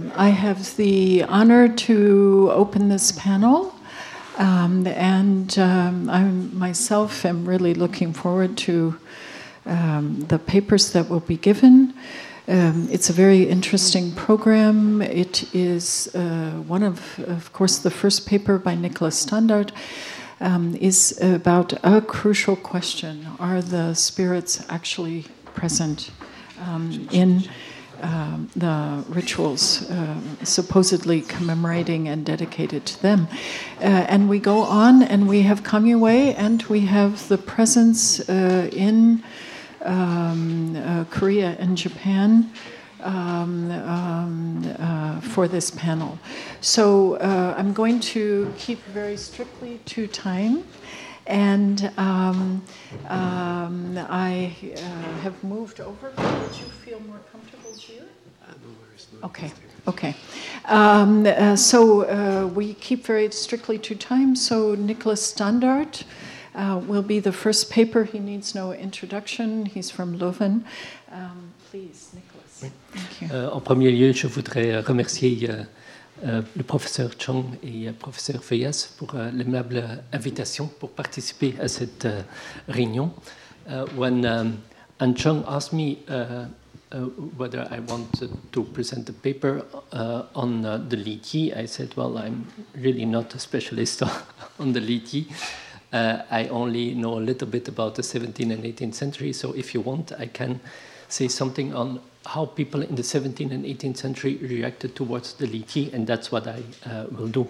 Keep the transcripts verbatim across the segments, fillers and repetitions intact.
Um, I have the honor to open this panel, um, and um, I myself am really looking forward to um, the papers that will be given. Um, it's a very interesting program. It is uh, one of, of course, the first paper by Nicholas Standard um, is about a crucial question: are the spirits actually present um, in Um, the rituals uh, supposedly commemorating and dedicated to them? Uh, and we go on, and we have Kamyue, and we have the presence uh, in um, uh, Korea and Japan um, um, uh, for this panel. So uh, I'm going to keep very strictly to time. And um, um, I uh, have moved over. Would you feel more comfortable here? Uh, no worries, no okay, okay. Um, uh, so uh, we keep very strictly to time. So Nicholas Standard uh, will be the first paper. He needs no introduction. He's from Leuven. Um, please, Nicholas. Oui. Thank you. Euh, en premier lieu, je voudrais remercier euh, Euh, le professeur Chong et le professeur Fayas pour euh, l'aimable invitation pour participer à cette euh, réunion. Uh, when um, An Chong asked me uh, uh, whether I wanted to present a paper uh, on uh, the Li Ji, I said, well, I'm really not a specialist on the Li Ji. Uh, I only know a little bit about the seventeenth and eighteenth century, so if you want, I can say something on how people in the seventeenth and eighteenth century reacted towards the Li Ji, and that's what I uh, will do.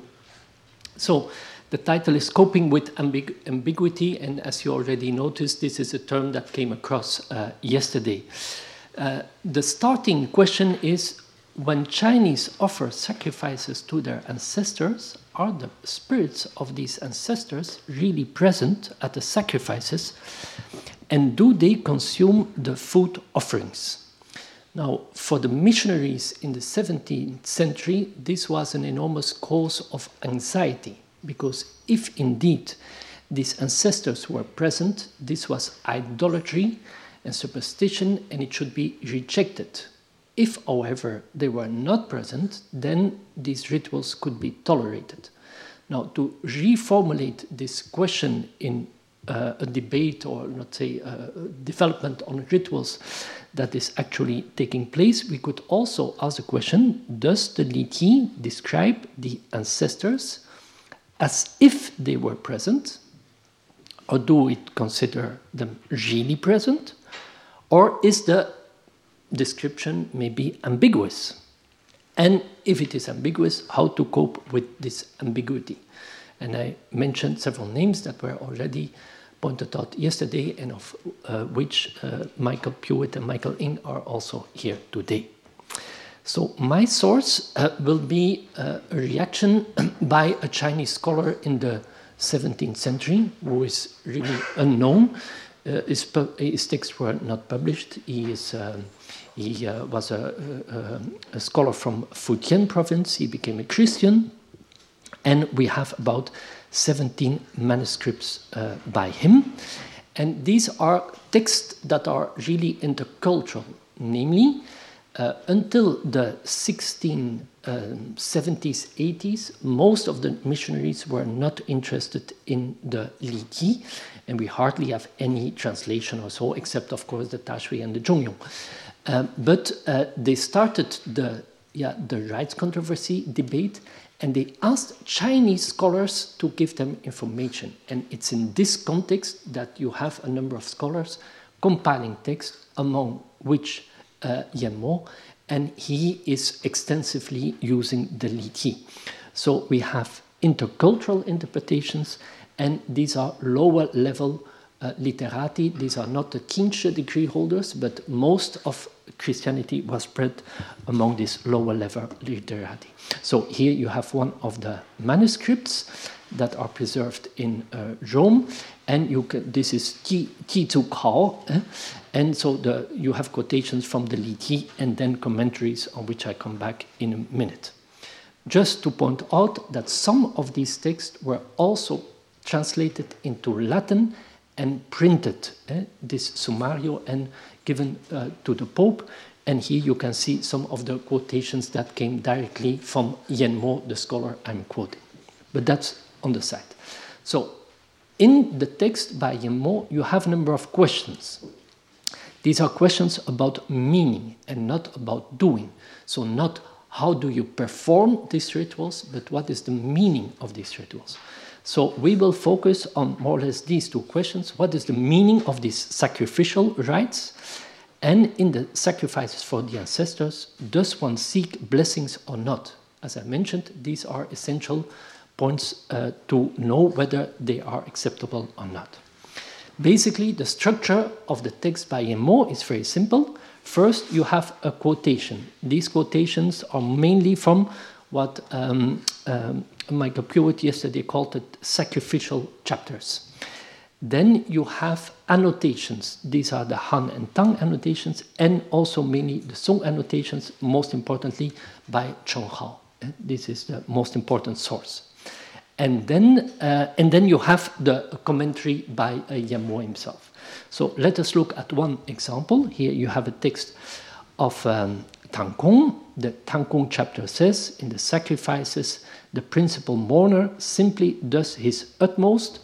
So the title is Coping with Ambig Ambiguity, and as you already noticed, this is a term that came across uh, yesterday. Uh, the starting question is, when Chinese offer sacrifices to their ancestors, are the spirits of these ancestors really present at the sacrifices, and do they consume the food offerings? Now, for the missionaries in the seventeenth century, this was an enormous cause of anxiety, because if indeed these ancestors were present, this was idolatry and superstition, and it should be rejected. If, however, they were not present, then these rituals could be tolerated. Now, to reformulate this question in uh, a debate, or let's say a development on rituals that is actually taking place, we could also ask the question, does the Li Ji describe the ancestors as if they were present, or do we consider them really present, or is the description maybe ambiguous? And if it is ambiguous, how to cope with this ambiguity? And I mentioned several names that were already pointed out yesterday, and of uh, which uh, Michael Pewitt and Michael Ng are also here today. So my source uh, will be uh, a reaction by a Chinese scholar in the seventeenth century, who is really unknown. Uh, his, his texts were not published. He, is, um, he uh, was a, a, a scholar from Fujian province. He became a Christian. And we have about seventeen manuscripts uh, by him. And these are texts that are really intercultural. Namely, uh, until the sixteen seventies, eighties, most of the missionaries were not interested in the Li Ji, and we hardly have any translation or so, except, of course, the Tashui and the Zhongyong. Uh, but uh, they started the, yeah, the rights controversy debate, and they asked Chinese scholars to give them information. And it's in this context that you have a number of scholars compiling texts, among which uh, Yan Mo, and he is extensively using the Li Ji. So we have intercultural interpretations, and these are lower level uh, literati. These are not the Kinshi degree holders, but most of Christianity was spread among these lower level literati. So here you have one of the manuscripts that are preserved in uh, Rome, and you can, this is Ji Zu Kao, eh? And so the, you have quotations from the Li Ji and then commentaries on which I come back in a minute. Just to point out that some of these texts were also translated into Latin and printed, eh? This Summario, and given uh, to the Pope. And here you can see some of the quotations that came directly from Yen Mo, the scholar I'm quoting. But that's on the side. So in the text by Yen Mo, you have a number of questions. These are questions about meaning and not about doing. So not how do you perform these rituals, but what is the meaning of these rituals? So we will focus on more or less these two questions. What is the meaning of these sacrificial rites? And in the sacrifices for the ancestors, does one seek blessings or not? As I mentioned, these are essential points uh, to know whether they are acceptable or not. Basically, the structure of the text by Yen Mo is very simple. First, you have a quotation. These quotations are mainly from what um, um, Michael Pruitt yesterday called it sacrificial chapters. Then you have annotations. These are the Han and Tang annotations, and also mainly the Song annotations, most importantly by Cheng Hao. This is the most important source. And then, uh, and then you have the commentary by uh, Yen Mo himself. So let us look at one example. Here you have a text of um, Tang Kong. The Tang Kong chapter says, in the sacrifices, the principal mourner simply does his utmost.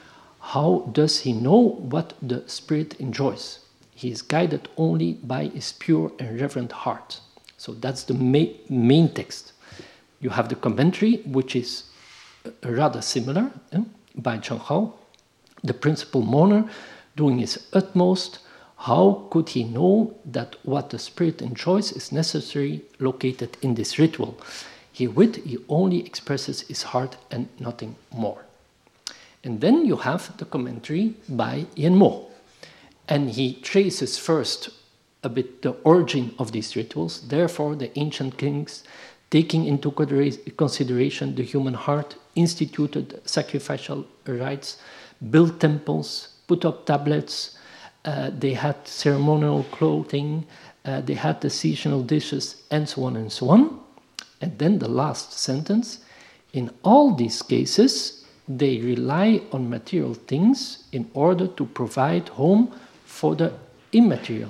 How does he know what the spirit enjoys? He is guided only by his pure and reverent heart. So that's the ma main text. You have the commentary, which is rather similar, eh, by Cheng Hao. The principal mourner doing his utmost. How could he know that what the spirit enjoys is necessarily located in this ritual? Herewith, he only expresses his heart and nothing more. And then you have the commentary by Yen Mo. And he traces first a bit the origin of these rituals. Therefore, the ancient kings, taking into consideration the human heart, instituted sacrificial rites, built temples, put up tablets. Uh, they had ceremonial clothing. Uh, they had the seasonal dishes, and so on and so on. And then the last sentence. In all these cases, they rely on material things in order to provide home for the immaterial,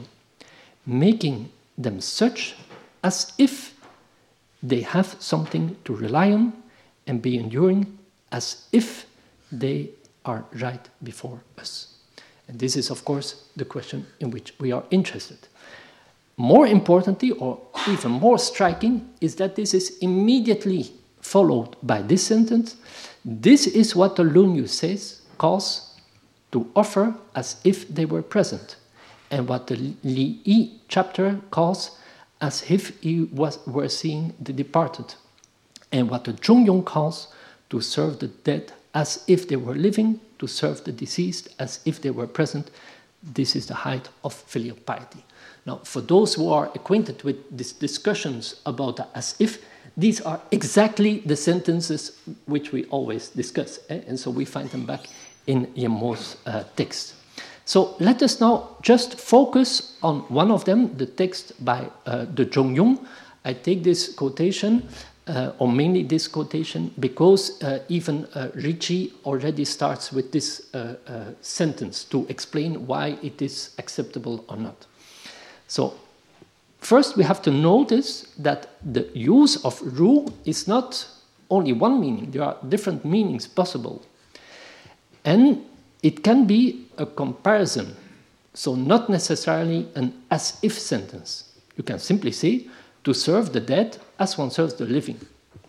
making them such as if they have something to rely on and be enduring as if they are right before us. And this is, of course, the question in which we are interested. More importantly, or even more striking, is that this is immediately followed by this sentence. This is what the Lunyu says, calls to offer as if they were present, and what the Li Yi chapter calls as if he was, were seeing the departed, and what the Zhongyong calls to serve the dead as if they were living, to serve the deceased as if they were present. This is the height of filial piety. Now, for those who are acquainted with these discussions about the as if, these are exactly the sentences which we always discuss, eh? And so we find them back in Yen Mo's uh, text. So let us now just focus on one of them, the text by uh, the Zhongyong. I take this quotation, uh, or mainly this quotation, because uh, even uh, Ricci already starts with this uh, uh, sentence to explain why it is acceptable or not. So first we have to notice that the use of Ru is not only one meaning. There are different meanings possible. And it can be a comparison, so not necessarily an as-if sentence. You can simply say, to serve the dead as one serves the living.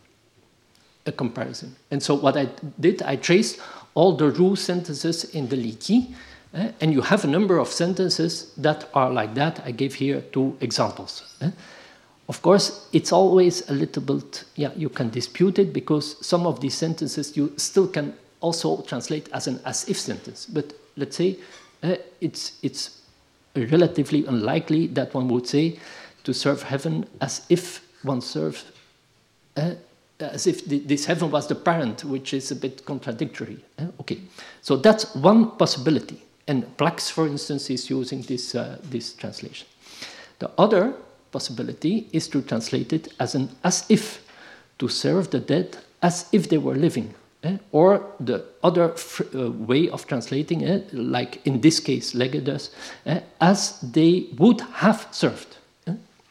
A comparison. And so what I did, I traced all the Ru sentences in the Li Qi, eh, and you have a number of sentences that are like that. I gave here two examples. Eh. Of course, it's always a little bit, yeah, you can dispute it, because some of these sentences you still can also translate as an as-if sentence. But let's say uh, it's, it's relatively unlikely that one would say to serve heaven as if one serves, uh, as if the, this heaven was the parent, which is a bit contradictory. Uh, okay, so that's one possibility. And Plax, for instance, is using this, uh, this translation. The other possibility is to translate it as an as-if, to serve the dead as if they were living. Eh? Or the other uh, way of translating it, like in this case Legge does, eh, as they would have served. Eh?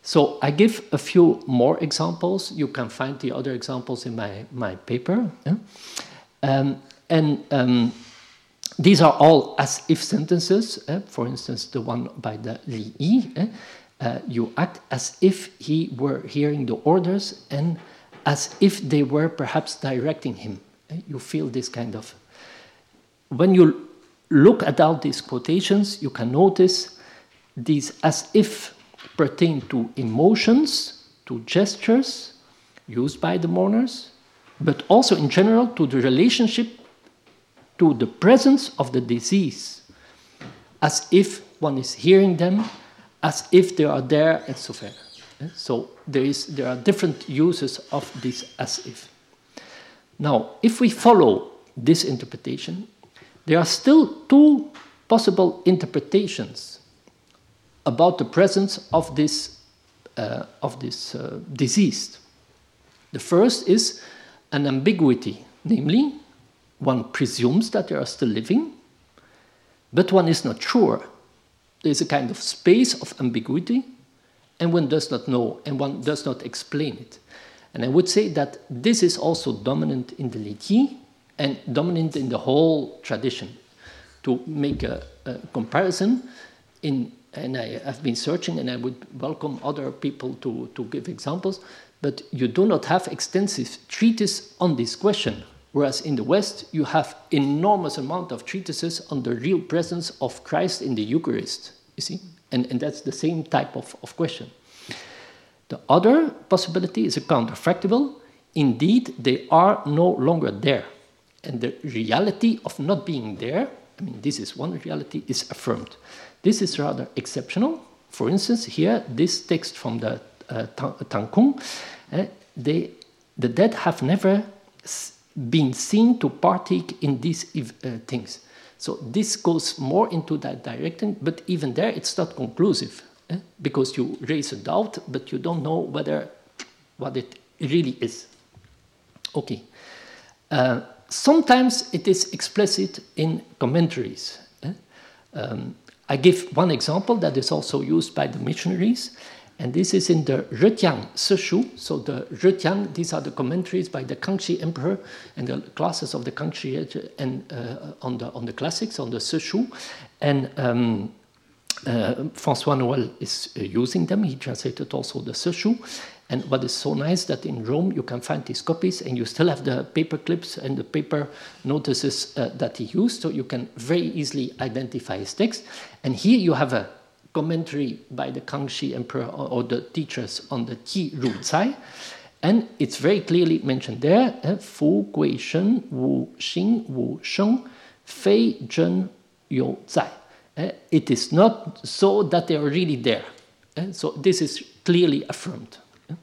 So I give a few more examples. You can find the other examples in my, my paper. Yeah? Um, and um, these are all as-if sentences. Eh? For instance, the one by the Li. Eh? Uh, you act as if he were hearing the orders and as if they were perhaps directing him. Eh? You feel this kind of... When you look at all these quotations, you can notice these as-if pertain to emotions, to gestures used by the mourners, but also in general to the relationship to the presence of the disease, as if one is hearing them, as if they are there, and so forth. So there, is, there are different uses of this as if. Now, if we follow this interpretation, there are still two possible interpretations about the presence of this, uh, of this uh, deceased. The first is an ambiguity, namely, one presumes that they are still living, but one is not sure. There's a kind of space of ambiguity, and one does not know, and one does not explain it. And I would say that this is also dominant in the Li and dominant in the whole tradition. To make a, a comparison, in, and I have been searching, and I would welcome other people to, to give examples, but you do not have extensive treatises on this question, whereas in the West you have enormous amount of treatises on the real presence of Christ in the Eucharist, you see? And, and that's the same type of, of question. The other possibility is a counterfactual. Indeed, they are no longer there. And the reality of not being there, I mean, this is one reality, is affirmed. This is rather exceptional. For instance, here, this text from the uh, Tang Kung, uh, they, the dead have never been seen to partake in these uh, things. So this goes more into that direction, but even there, it's not conclusive, eh? Because you raise a doubt, but you don't know whether what it really is. Okay. Uh, sometimes it is explicit in commentaries. Eh? Um, I give one example that is also used by the missionaries, and this is in the Zhejiang Seshu. So the Zhejiang, these are the commentaries by the Kangxi Emperor and the classes of the Kangxi and uh, on the on the classics on the Seshu, and um, uh, François Noël is uh, using them. He translated also the Seshu. And what is so nice that in Rome you can find these copies and you still have the paper clips and the paper notices uh, that he used, so you can very easily identify his text. And here you have a commentary by the Kangxi Emperor or, or the teachers on the Qi Ru Cai, and it's very clearly mentioned there, eh, Fu Gui Shen Wu Xing Wu Sheng Fei Zhen You Zai. Eh, it is not so that they are really there. Eh, so this is clearly affirmed.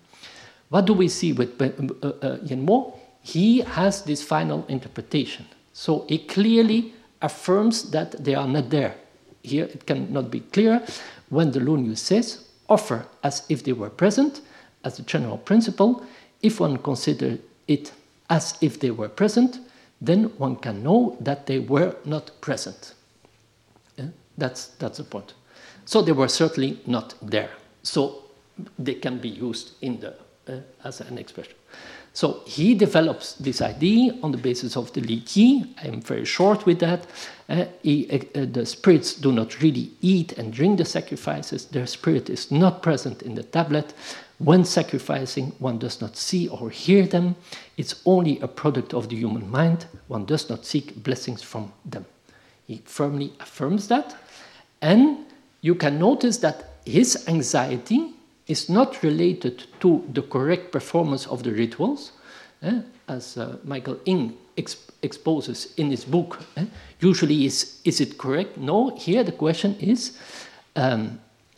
What do we see with uh, uh, Yen Mo? He has this final interpretation. So it clearly affirms that they are not there. Here it cannot be clearer. When the Lunyu says, offer as if they were present, as a general principle, if one considers it as if they were present, then one can know that they were not present. Yeah? That's, that's the point. So they were certainly not there. So they can be used in the Uh, as an expression. So he develops this idea on the basis of the Li Qi. I'm very short with that. Uh, he, uh, the spirits do not really eat and drink the sacrifices. Their spirit is not present in the tablet. When sacrificing, one does not see or hear them. It's only a product of the human mind. One does not seek blessings from them. He firmly affirms that. And you can notice that his anxiety is not related to the correct performance of the rituals, eh, as uh, Michael Ing exp exposes in his book. Eh. Usually, is, is it correct? No, here the question is, um,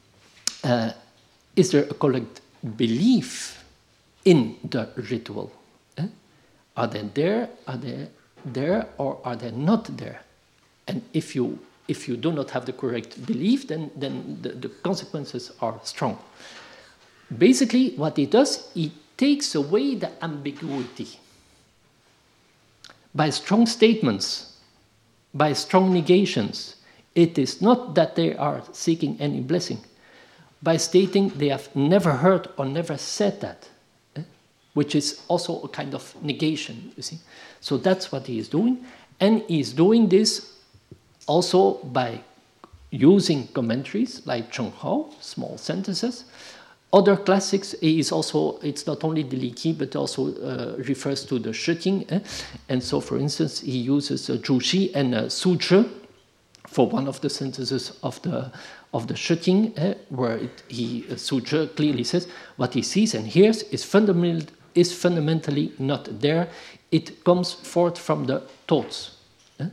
uh, is there a correct belief in the ritual? Eh? Are they there, are they there, or are they not there? And if you, if you do not have the correct belief, then, then the, the consequences are strong. Basically, what he does, he takes away the ambiguity. By strong statements, by strong negations, it is not that they are seeking any blessing. by stating they have never heard or never said that, eh? Which is also a kind of negation, you see. So that's what he is doing. And he's doing this also by using commentaries like Zheng Hao, small sentences. Other classics is also, it's not only the Li Qi, but also uh, refers to the Shiqing. Eh? And so, for instance, he uses uh, Zhu Xi and uh, Su Zhi for one of the sentences of the of the Shiqing, eh? where it, he, uh, Su Zhi clearly says, what he sees and hears is, fundamental, is fundamentally not there. It comes forth from the thoughts. Eh?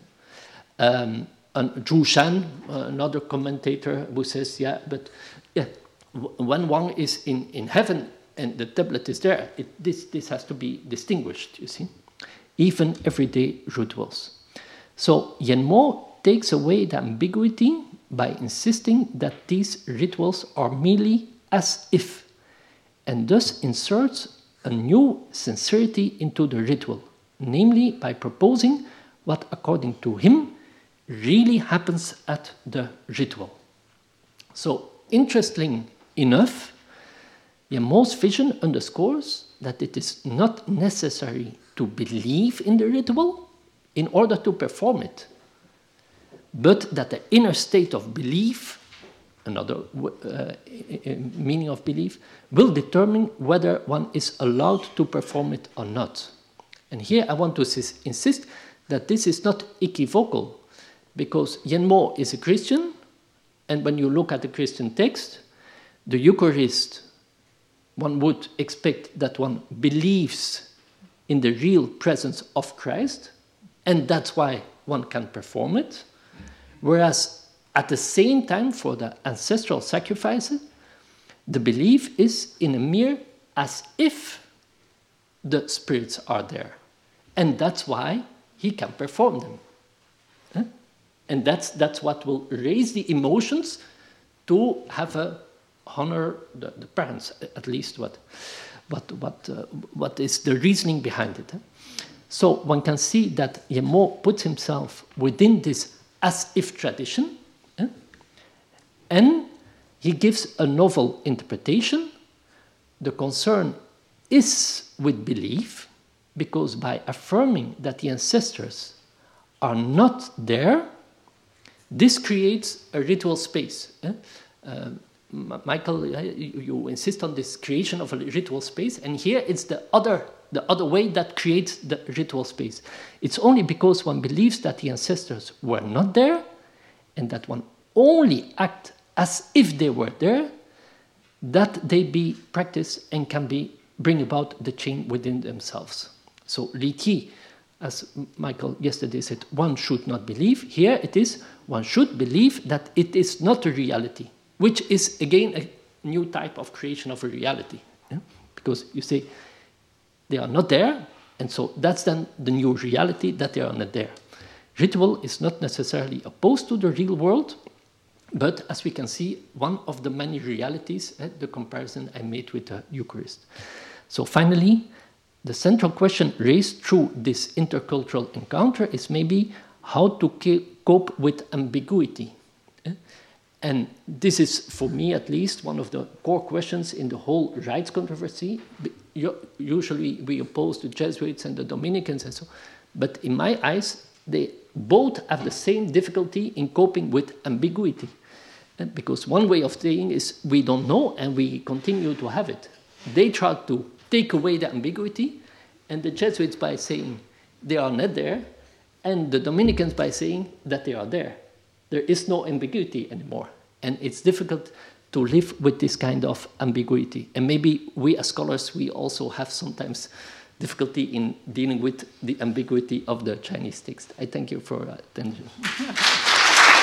Um, and Zhu Shan, uh, another commentator, who says, yeah, but yeah, when one is in, in heaven and the tablet is there, it, this, this has to be distinguished, you see. Even everyday rituals. So Yen Mo takes away the ambiguity by insisting that these rituals are merely as if, and thus inserts a new sincerity into the ritual, namely by proposing what, according to him, really happens at the ritual. So, interesting enough, Yen Mo's vision underscores that it is not necessary to believe in the ritual in order to perform it, but that the inner state of belief, another uh, meaning of belief, will determine whether one is allowed to perform it or not. And here I want to insist that this is not equivocal, because Yen Mo is a Christian, and when you look at the Christian text, the Eucharist, one would expect that one believes in the real presence of Christ, and that's why one can perform it. Whereas at the same time, for the ancestral sacrifices, the belief is in a mere as if the spirits are there. And that's why he can perform them. Eh? And that's, that's what will raise the emotions to have a honor the, the parents, at least what, what, what, uh, what is the reasoning behind it. Eh? So one can see that Yen Mo puts himself within this as-if tradition, eh? And he gives a novel interpretation. The concern is with belief, because by affirming that the ancestors are not there, this creates a ritual space. Eh? Uh, Michael, you, you insist on this creation of a ritual space, and here it's the other, the other way that creates the ritual space. It's only because one believes that the ancestors were not there, and that one only acts as if they were there, that they be practiced and can be bring about the change within themselves. So Li Qi, as Michael yesterday said, one should not believe. Here it is, one should believe that it is not a reality, which is, again, a new type of creation of a reality. Yeah? Because you say, they are not there, and so that's then the new reality, that they are not there. Ritual is not necessarily opposed to the real world, but as we can see, one of the many realities, eh, the comparison I made with the Eucharist. So finally, the central question raised through this intercultural encounter is maybe how to cope with ambiguity. Eh? And this is, for me at least, one of the core questions in the whole rights controversy. Usually we oppose the Jesuits and the Dominicans and so, but in my eyes, they both have the same difficulty in coping with ambiguity. Because one way of saying is we don't know and we continue to have it. They try to take away the ambiguity, and the Jesuits by saying they are not there, and the Dominicans by saying that they are there. There is no ambiguity anymore, and it's difficult to live with this kind of ambiguity. And maybe we as scholars, we also have sometimes difficulty in dealing with the ambiguity of the Chinese text. I thank you for attention.